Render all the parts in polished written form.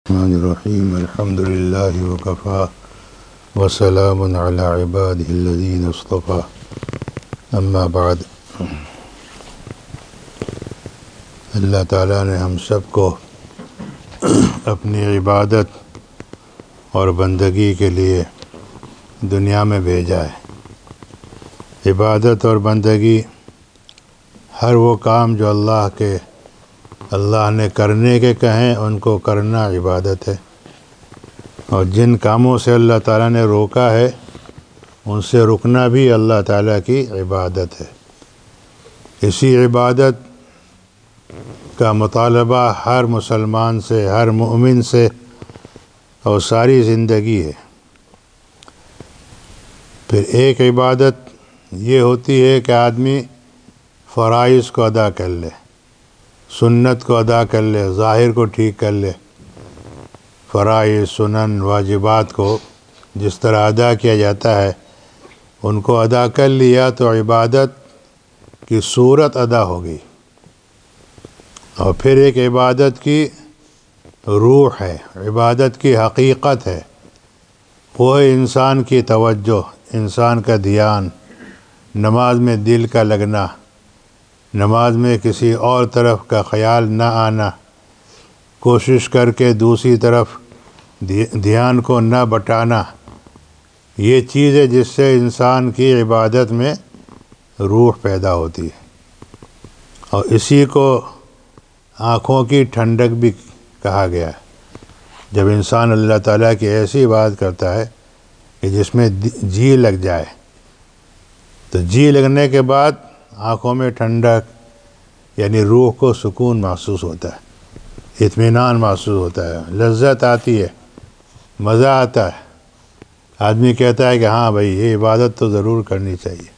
الرحمن الرحیم الحمد للہ وکفیٰ وسلام علی عبادہ الذین اصطفیٰ اما بعد۔ اللہ تعالیٰ نے ہم سب کو اپنی عبادت اور بندگی کے لیے دنیا میں بھیجا ہے۔ عبادت اور بندگی ہر وہ کام جو اللہ نے کرنے کے کہیں ان کو کرنا عبادت ہے، اور جن کاموں سے اللہ تعالیٰ نے روکا ہے ان سے رکنا بھی اللہ تعالیٰ کی عبادت ہے۔ اسی عبادت کا مطالبہ ہر مسلمان سے، ہر مومن سے اور ساری زندگی ہے۔ پھر ایک عبادت یہ ہوتی ہے کہ آدمی فرائض کو ادا کر لے، سنت کو ادا کر لے، ظاہر کو ٹھیک کر لے۔ فرائض، سنن، واجبات کو جس طرح ادا کیا جاتا ہے ان کو ادا کر لیا تو عبادت کی صورت ادا ہو گئی۔ اور پھر ایک عبادت کی روح ہے، عبادت کی حقیقت ہے، وہ ہے انسان کی توجہ، انسان کا دھیان، نماز میں دل کا لگنا، نماز میں کسی اور طرف کا خیال نہ آنا، کوشش کر کے دوسری طرف دھیان کو نہ بٹانا۔ یہ چیز ہے جس سے انسان کی عبادت میں روح پیدا ہوتی ہے، اور اسی کو آنکھوں کی ٹھنڈک بھی کہا گیا ہے۔ جب انسان اللہ تعالیٰ کی ایسی عبادت کرتا ہے کہ جس میں جی لگ جائے، تو جی لگنے کے بعد آنکھوں میں ٹھنڈک، یعنی روح کو سکون محسوس ہوتا ہے، اطمینان محسوس ہوتا ہے، لذت آتی ہے، مزہ آتا ہے۔ آدمی کہتا ہے کہ ہاں بھائی یہ عبادت تو ضرور کرنی چاہیے۔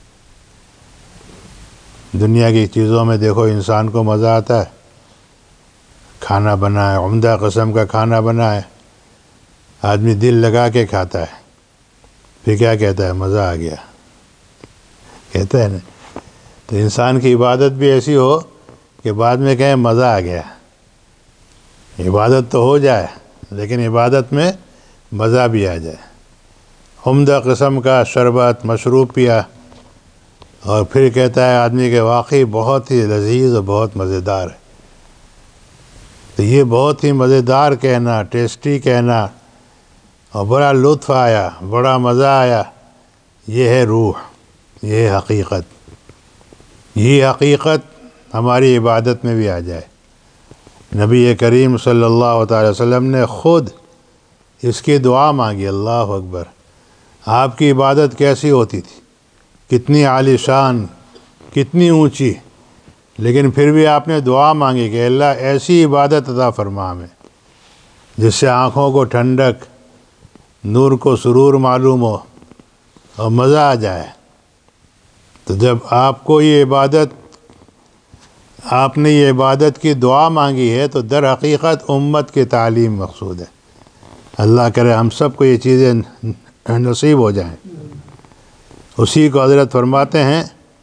دنیا کی چیزوں میں دیکھو انسان کو مزہ آتا ہے، کھانا بنا ہے، عمدہ قسم کا کھانا بنا ہے، آدمی دل لگا کے کھاتا ہے، پھر کیا کہتا ہے؟ مزہ آ گیا کہتا ہے نا۔ تو انسان کی عبادت بھی ایسی ہو کہ بعد میں کہیں مزہ آ گیا۔ عبادت تو ہو جائے لیکن عبادت میں مزہ بھی آ جائے۔ عمدہ قسم کا شربت، مشروب پیا اور پھر کہتا ہے آدمی کہ واقعی بہت ہی لذیذ اور بہت مزیدار ہے۔ تو یہ بہت ہی مزیدار کہنا، ٹیسٹی کہنا، اور بڑا لطف آیا، بڑا مزہ آیا، یہ ہے روح، یہ ہے حقیقت۔ یہ حقیقت ہماری عبادت میں بھی آ جائے۔ نبی کریم صلی اللہ تعالی وسلم نے خود اس کی دعا مانگی، اللہ اکبر۔ آپ کی عبادت کیسی ہوتی تھی؟ کتنی عالی شان، کتنی اونچی، لیکن پھر بھی آپ نے دعا مانگی کہ اللہ ایسی عبادت عطا فرما ہمیں جس سے آنکھوں کو ٹھنڈک، نور کو سرور معلوم ہو اور مزہ آ جائے۔ تو جب آپ نے یہ عبادت کی دعا مانگی ہے تو در حقیقت امت کی تعلیم مقصود ہے۔ اللہ کرے ہم سب کو یہ چیزیں نصیب ہو جائیں۔ اسی کو حضرت فرماتے ہیں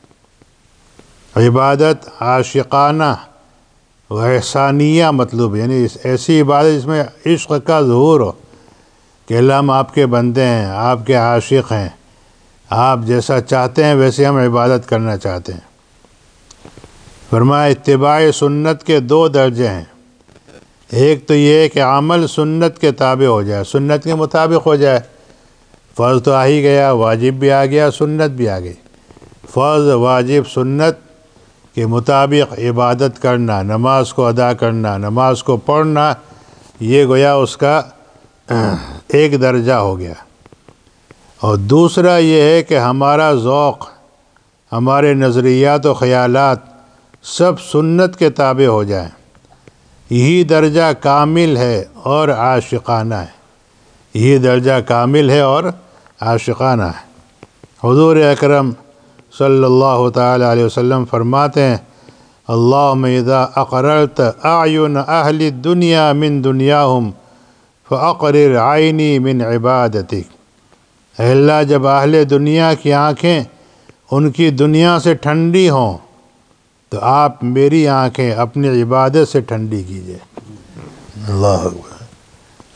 عبادت عاشقانہ و احسانیہ مطلوب، یعنی ایسی عبادت جس میں عشق کا ظہور ہو کہ اللہ ہم آپ کے بندے ہیں، آپ کے عاشق ہیں، آپ جیسا چاہتے ہیں ویسے ہم عبادت کرنا چاہتے ہیں۔ فرمایا اتباع سنت کے دو درجے ہیں۔ ایک تو یہ ہے کہ عمل سنت کے تابع ہو جائے، سنت کے مطابق ہو جائے۔ فرض تو آ ہی گیا، واجب بھی آ گیا، سنت بھی آ گئی۔ فرض، واجب، سنت کے مطابق عبادت کرنا، نماز کو ادا کرنا، نماز کو پڑھنا، یہ گویا اس کا ایک درجہ ہو گیا۔ اور دوسرا یہ ہے کہ ہمارا ذوق، ہمارے نظریات و خیالات سب سنت کے تابع ہو جائیں، یہی درجہ کامل ہے اور عاشقانہ ہے۔ یہی درجہ کامل ہے اور عاشقانہ ہے۔ حضور اکرم صلی اللہ تعالی علیہ وسلم فرماتے ہیں اللہم اذا اقررت اعین اہل الدنیا من دنیاہم فاقرر عینی من عبادتک۔ اے اللہ جب اہل دنیا کی آنکھیں ان کی دنیا سے ٹھنڈی ہوں تو آپ میری آنکھیں اپنی عبادت سے ٹھنڈی کیجئے۔ اللہ اکبر۔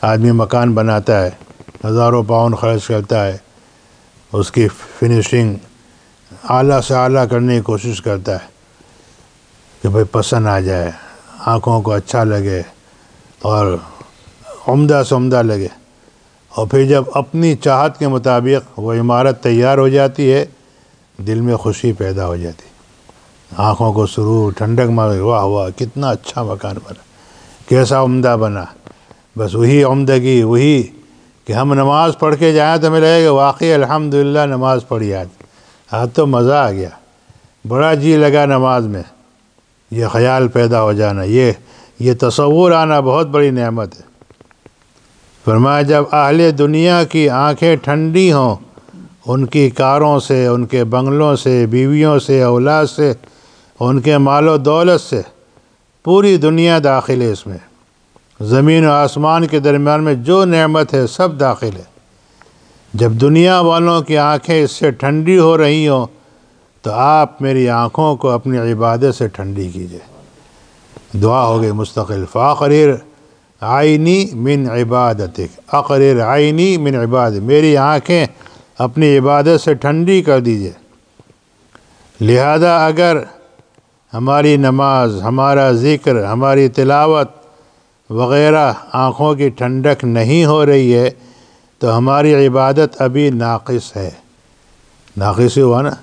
آدمی مکان بناتا ہے، ہزاروں پاؤنڈ خرچ کرتا ہے، اس کی فنیشنگ اعلیٰ سے اعلیٰ کرنے کی کوشش کرتا ہے کہ بھئی پسند آ جائے، آنکھوں کو اچھا لگے اور عمدہ سے عمدہ لگے، اور پھر جب اپنی چاہت کے مطابق وہ عمارت تیار ہو جاتی ہے، دل میں خوشی پیدا ہو جاتی، آنکھوں کو سرور، ٹھنڈک مار، واہ واہ کتنا اچھا مکان بنا، کیسا عمدہ بنا۔ بس وہی عمدگی، وہی کہ ہم نماز پڑھ کے جائیں تو ہمیں لگے کہ واقعی الحمدللہ نماز پڑھی آج تو مزہ آ گیا، بڑا جی لگا نماز میں۔ یہ خیال پیدا ہو جانا، یہ تصور آنا بہت بڑی نعمت ہے۔ فرمایا جب اہل دنیا کی آنکھیں ٹھنڈی ہوں ان کی کاروں سے، ان کے بنگلوں سے، بیویوں سے، اولاد سے، ان کے مال و دولت سے، پوری دنیا داخل ہے اس میں، زمین و آسمان کے درمیان میں جو نعمت ہے سب داخل ہے۔ جب دنیا والوں کی آنکھیں اس سے ٹھنڈی ہو رہی ہوں تو آپ میری آنکھوں کو اپنی عبادت سے ٹھنڈی کیجئے۔ دعا ہو گئی مستقل، فاقرر عینی من عبادتک، اقرر عینی من عبادت، میری آنکھیں اپنی عبادت سے ٹھنڈی کر دیجئے۔ لہذا اگر ہماری نماز، ہمارا ذکر، ہماری تلاوت وغیرہ آنکھوں کی ٹھنڈک نہیں ہو رہی ہے تو ہماری عبادت ابھی ناقص ہے۔ ناقص ہی ہوا نا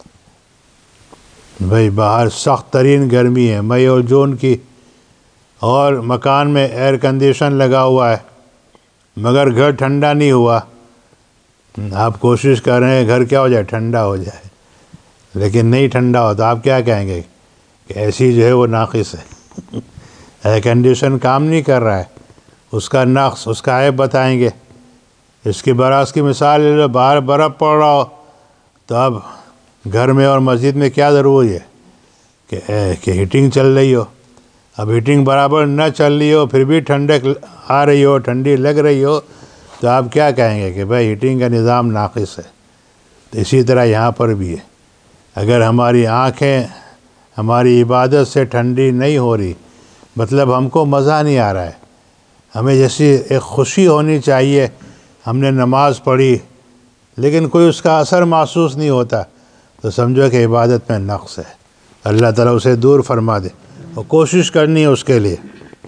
بھئی، باہر سخت ترین گرمی ہے، مئی اور جون کی، اور مکان میں ایئر کنڈیشن لگا ہوا ہے مگر گھر ٹھنڈا نہیں ہوا۔ آپ کوشش کر رہے ہیں گھر کیا ہو جائے، ٹھنڈا ہو جائے، لیکن نہیں ٹھنڈا ہو تو آپ کیا کہیں گے کہ ایسی جو ہے وہ ناقص ہے، ایئر کنڈیشن کام نہیں کر رہا ہے، اس کا نقص، اس کا عیب بتائیں گے۔ اس کی برعکس کی مثال لے لو، باہر برف پڑ رہا ہو تو اب گھر میں اور مسجد میں کیا ضروری ہے کہ ہیٹنگ چل رہی ہو۔ اب ہیٹنگ برابر نہ چل رہی ہو پھر بھی ٹھنڈک آ رہی ہو، ٹھنڈی لگ رہی ہو، تو آپ کیا کہیں گے کہ بھائی ہیٹنگ کا نظام ناقص ہے۔ تو اسی طرح یہاں پر بھی ہے، اگر ہماری آنکھیں ہماری عبادت سے ٹھنڈی نہیں ہو رہی، مطلب ہم کو مزہ نہیں آ رہا ہے، ہمیں جیسی ایک خوشی ہونی چاہیے، ہم نے نماز پڑھی لیکن کوئی اس کا اثر محسوس نہیں ہوتا، تو سمجھو کہ عبادت میں نقص ہے، اللہ تعالیٰ اسے دور فرما دے، اور کوشش کرنی ہے اس کے لیے۔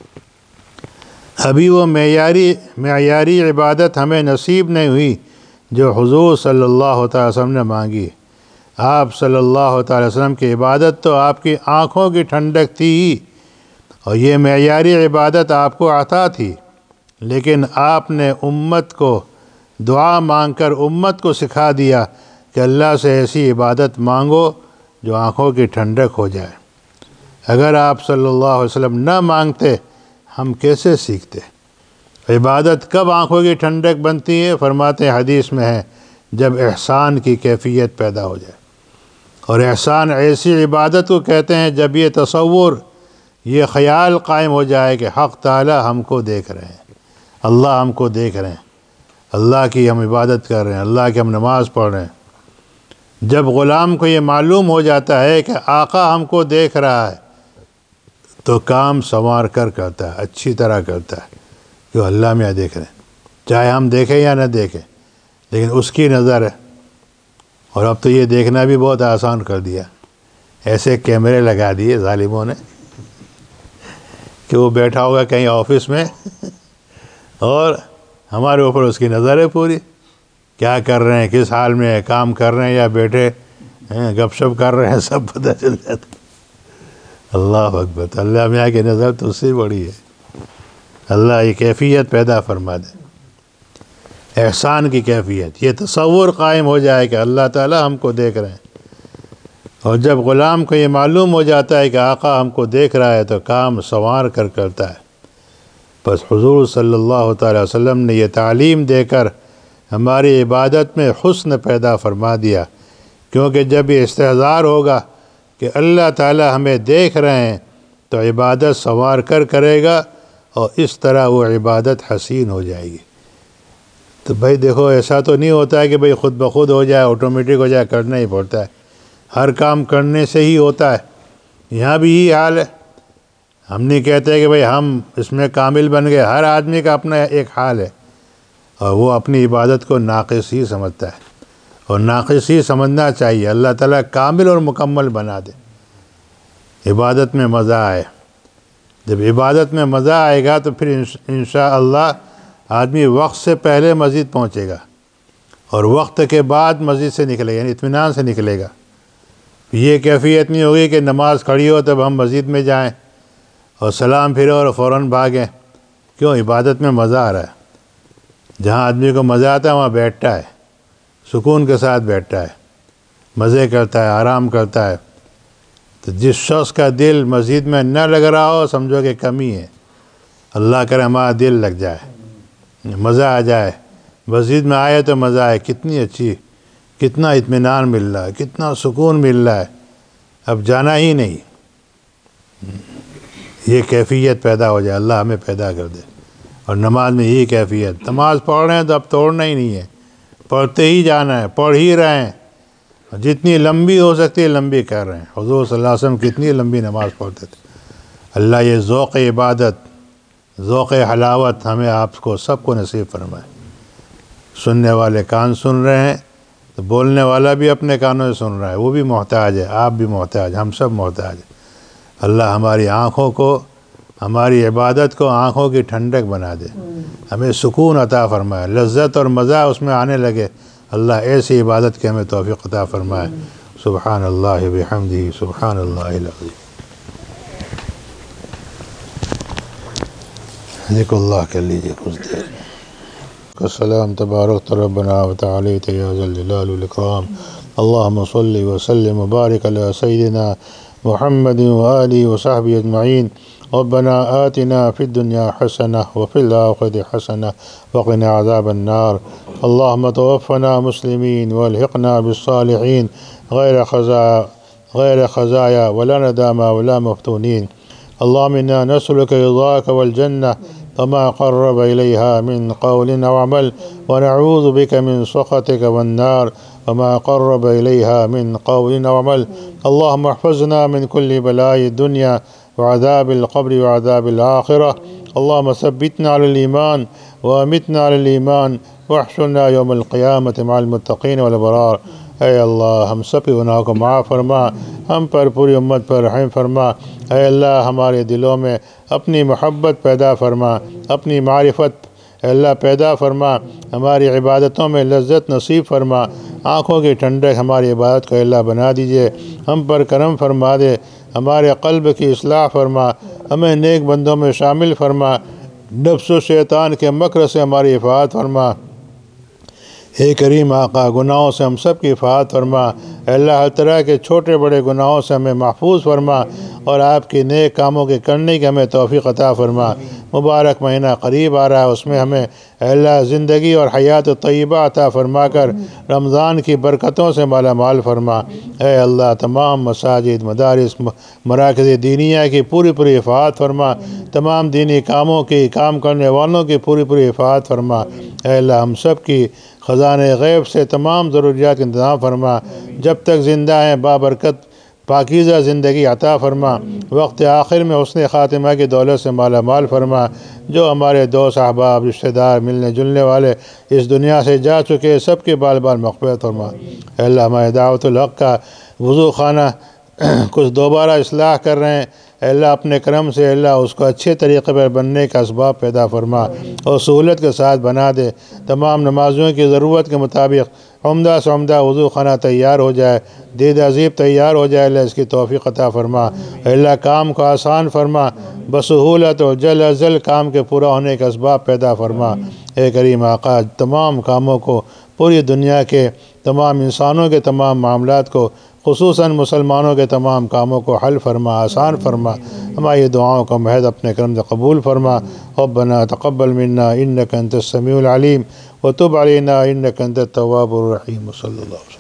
ابھی وہ معیاری عبادت ہمیں نصیب نہیں ہوئی جو حضور صلی اللہ تعالی وسلم نے مانگی۔ آپ صلی اللہ تعالی وسلم کی عبادت تو آپ کی آنکھوں کی ٹھنڈک تھی ہی، اور یہ معیاری عبادت آپ کو عطا تھی، لیکن آپ نے امت کو دعا مانگ کر امت کو سکھا دیا کہ اللہ سے ایسی عبادت مانگو جو آنکھوں کی ٹھنڈک ہو جائے۔ اگر آپ صلی اللہ علیہ وسلم نہ مانگتے ہم کیسے سیکھتے؟ عبادت کب آنکھوں کی ٹھنڈک بنتی ہے؟ فرماتے ہیں حدیث میں ہے جب احسان کی کیفیت پیدا ہو جائے، اور احسان ایسی عبادت کو کہتے ہیں جب یہ تصور، یہ خیال قائم ہو جائے کہ حق تعالی ہم کو دیکھ رہے ہیں، اللہ ہم کو دیکھ رہے ہیں، اللہ کی ہم عبادت کر رہے ہیں، اللہ کی ہم نماز پڑھ رہے ہیں۔ جب غلام کو یہ معلوم ہو جاتا ہے کہ آقا ہم کو دیکھ رہا ہے تو کام سنوار کر کرتا ہے، اچھی طرح کرتا ہے، کہ اللہ میاں دیکھ رہے ہیں، چاہے ہم دیکھیں یا نہ دیکھیں، لیکن اس کی نظر ہے۔ اور اب تو یہ دیکھنا بھی بہت آسان کر دیا، ایسے کیمرے لگا دیے ظالموں نے کہ وہ بیٹھا ہوگا کہیں آفس میں اور ہمارے اوپر اس کی نظر ہے پوری، کیا کر رہے ہیں، کس حال میں ہے، کام کر رہے ہیں یا بیٹھے گپ شپ کر رہے ہیں، سب پتہ چل جاتا۔ اللہ اکبر، اللہ میاں کی نظر تو اس سے بڑی ہے۔ اللہ یہ کیفیت پیدا فرما دے، احسان کی کیفیت، یہ تصور قائم ہو جائے کہ اللہ تعالیٰ ہم کو دیکھ رہے ہیں۔ اور جب غلام کو یہ معلوم ہو جاتا ہے کہ آقا ہم کو دیکھ رہا ہے تو کام سنوار کر کرتا ہے۔ بس حضور صلی اللہ تعالی وسلم نے یہ تعلیم دے کر ہماری عبادت میں حسن پیدا فرما دیا، کیونکہ جب یہ استحضار ہوگا کہ اللہ تعالی ہمیں دیکھ رہے ہیں تو عبادت سنوار کر کرے گا، اور اس طرح وہ عبادت حسین ہو جائے گی۔ تو بھائی دیکھو، ایسا تو نہیں ہوتا ہے کہ بھائی خود بخود ہو جائے، آٹومیٹک ہو جائے، کرنا ہی پڑتا ہے، ہر کام کرنے سے ہی ہوتا ہے۔ یہاں بھی یہی حال ہے، ہم نہیں کہتے کہ بھئی ہم اس میں کامل بن گئے. ہر آدمی کا اپنا ایک حال ہے اور وہ اپنی عبادت کو ناقص ہی سمجھتا ہے اور ناقص ہی سمجھنا چاہیے. اللہ تعالیٰ کامل اور مکمل بنا دے. عبادت میں مزہ آئے. جب عبادت میں مزہ آئے گا تو پھر انشاءاللہ آدمی وقت سے پہلے مسجد پہنچے گا اور وقت کے بعد مسجد سے نکلے گا، یعنی اطمینان سے نکلے گا. یہ کیفیت نہیں ہوگی کہ نماز کھڑی ہو تب ہم مسجد میں جائیں اور سلام پھرو اور فوراً بھاگیں. کیوں؟ عبادت میں مزہ آ رہا ہے. جہاں آدمی کو مزہ آتا ہے وہاں بیٹھتا ہے، سکون کے ساتھ بیٹھتا ہے، مزے کرتا ہے، آرام کرتا ہے. تو جس شخص کا دل مسجد میں نہ لگ رہا ہو سمجھو کہ کمی ہے. اللہ کرے ہمارا دل لگ جائے، مزہ آ جائے. مسجد میں آئے تو مزہ آئے. کتنی اچھی، کتنا اطمینان مل رہا ہے، کتنا سکون مل رہا ہے، اب جانا ہی نہیں. یہ کیفیت پیدا ہو جائے. اللہ ہمیں پیدا کر دے. اور نماز میں یہی کیفیت. نماز پڑھ رہے ہیں تو اب توڑنا ہی نہیں ہے، پڑھتے ہی جانا ہے، پڑھ ہی رہے ہیں. جتنی لمبی ہو سکتی ہے لمبی کر رہے ہیں. حضور صلی اللہ علیہ وسلم کتنی لمبی نماز پڑھتے تھے. اللہ یہ ذوق عبادت، ذوق حلاوت ہمیں آپ کو سب کو نصیب فرمائے. سننے والے کان سن رہے ہیں تو بولنے والا بھی اپنے کانوں سے سن رہا ہے. وہ بھی محتاج ہے، آپ بھی محتاج، ہم سب محتاج ہیں. اللہ ہماری آنکھوں کو، ہماری عبادت کو آنکھوں کی ٹھنڈک بنا دے. ہمیں سکون عطا فرمائے، لذت اور مزہ اس میں آنے لگے. اللہ ایسی عبادت کے ہمیں توفیق عطا فرمائے. سبحان اللہ بحمدہ، سبحان اللہ العظیم. ذکر اللہ کر لیجیے کچھ دیر. السلام تبارک ربنا وتعالیت یا ذا الجلال والاکرام. اللہم صلی وسلم وبارک علی سیدنا محمد وآلہ وصحبہ اجمعین. ربنا آتنا فی الدنیا حسنہ وفی الآخرۃ حسنہ وقنا عذاب النار. اللہم توفنا مسلمین والحقنا بالصالحین غیر خزایا ولا ندامى ولا مفتونین. اللہم انا نسألک رضاک والجنہ وما قرب إليها من قول أو عمل ونعوذ بك من سخطك والنار وما قرب إليها من قول أو عمل. اللهم احفظنا من كل بلاء الدنيا وعذاب القبر وعذاب الآخرة. اللهم ثبتنا على الإيمان وأمتنا على الإيمان واحشرنا يوم القيامة مع المتقين والأبرار. اے اللہ ہم سب کے گناہوں کو معاف فرما، ہم پر پوری امت پر رحم فرما. اے اللہ ہمارے دلوں میں اپنی محبت پیدا فرما، اپنی معرفت اے اللہ پیدا فرما. ہماری عبادتوں میں لذت نصیب فرما. آنکھوں کی ٹھنڈک ہماری عبادت کو اے اللہ بنا دیجیے. ہم پر کرم فرما دے. ہمارے قلب کی اصلاح فرما. ہمیں نیک بندوں میں شامل فرما. نفس و شیطان کے مکر سے ہماری حفاظت فرما. اے کریم آقا گناہوں سے ہم سب کی حفاظت فرما. اے اللہ ہر طرح کے چھوٹے بڑے گناہوں سے ہمیں محفوظ فرما اور آپ کی نیک کاموں کے کرنے کی ہمیں توفیق عطا فرما. مبارک مہینہ قریب آ رہا ہے، اس میں ہمیں اے اللہ زندگی اور حیات طیبہ عطا فرما کر رمضان کی برکتوں سے مالا مال فرما. اے اللہ تمام مساجد، مدارس، مراکز دینیہ کی پوری پوری حفاظت فرما. تمام دینی کاموں کی کام کرنے والوں کی پوری پوری حفاظت فرما. اے اللہ ہم سب کی خزانے غیب سے تمام ضروریات کا انتظام فرما. جب تک زندہ ہیں بابرکت پاکیزہ زندگی عطا فرما. وقت آخر میں حسن خاتمہ کی دولت سے مالا مال فرما. جو ہمارے دوست احباب رشتہ دار ملنے جلنے والے اس دنیا سے جا چکے سب کے بال بال مغفرت فرما. اے اللہ ہمارے دعوت الحق کا وضو خانہ کچھ دوبارہ اصلاح کر رہے ہیں، اے اللہ اپنے کرم سے اے اللہ اس کو اچھے طریقے پر بننے کا اسباب پیدا فرما اور سہولت کے ساتھ بنا دے. تمام نمازیوں کی ضرورت کے مطابق عمدہ سے عمدہ وضو خانہ تیار ہو جائے، دید عظیب تیار ہو جائے. اللہ اس کی توفیق عطا فرما. اے اللہ کام کو آسان فرما، بسہولت اور جلد از جلد کام کے پورا ہونے کا اسباب پیدا فرما. اے کریم آقا تمام کاموں کو، پوری دنیا کے تمام انسانوں کے تمام معاملات کو، خصوصاً مسلمانوں کے تمام کاموں کو حل فرما، آسان فرما. ہماری دعاؤں کو محض اپنے کرم سے قبول فرما. ربنا تقبل منا انک انت السمیع العلیم وتب علینا انک انت التواب الرحیم. صلی اللہ علیہ وسلم.